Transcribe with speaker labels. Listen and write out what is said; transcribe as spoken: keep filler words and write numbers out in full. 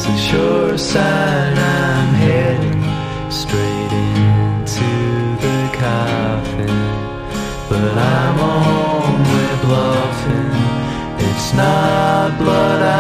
Speaker 1: It's a sure sign I'm heading straight into the coffin. But I'm only bluffing. It's not blood